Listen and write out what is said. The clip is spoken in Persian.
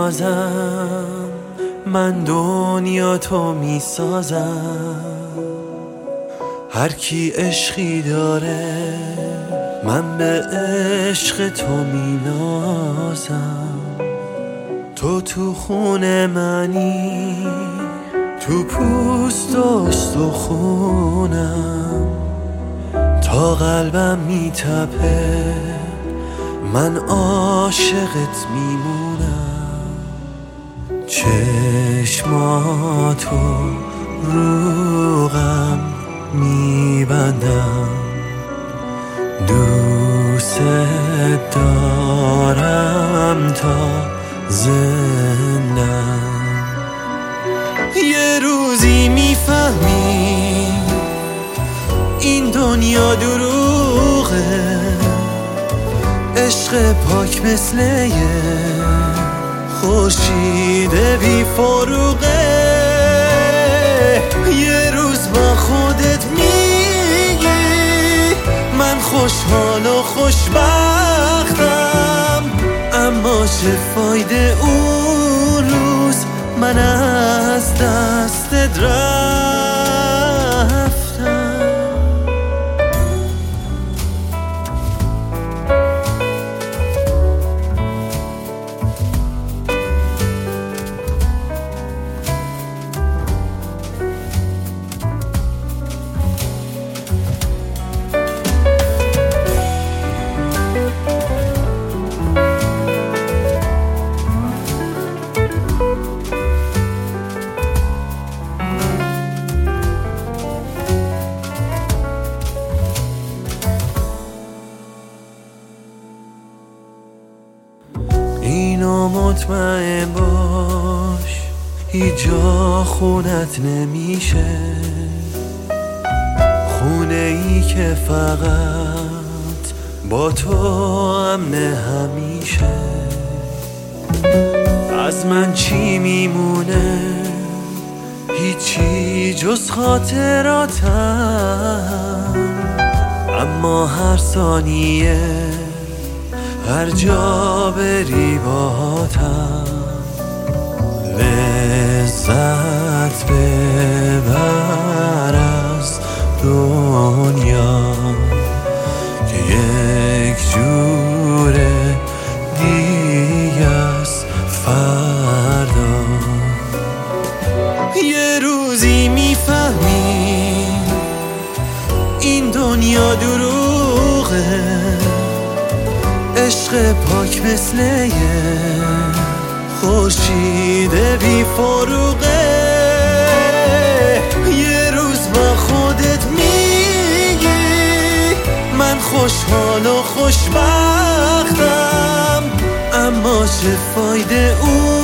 نازم، من دنیا تو می سازم. هر کی عشقی داره من به عشق تو می نازم. تو خون منی، تو پوست و استخونم، تا قلبم می تپه من عاشقت میمونم. چشماتو رو غم میبندم، دوست دارم تا زندم. یه روزی میفهمی این دنیا دروغه، عشق پاک مثل یه خورشید بی فروغه. یه روز با خودت میگی من خوشحال و خوشبختم، اما چه فایده اون روز من از دستت رفتم. اینو مطمئن باش هیچ جا خونت نمیشه، خونه ای که فقط با تو امن همیشه. از من چی میمونه؟ هیچی جز خاطراتم، اما هر ثانیه هر جا بری باهاتم. لذت ببر از دنیا که یک جوره دیگه است فردا. یه روزی میفهمی این دنیا دروغه، عشق پاک مثل یه خورشید بی فروغه. یه روز با خودت میگی من خوشحال و خوشبختم، اما چه فایده اون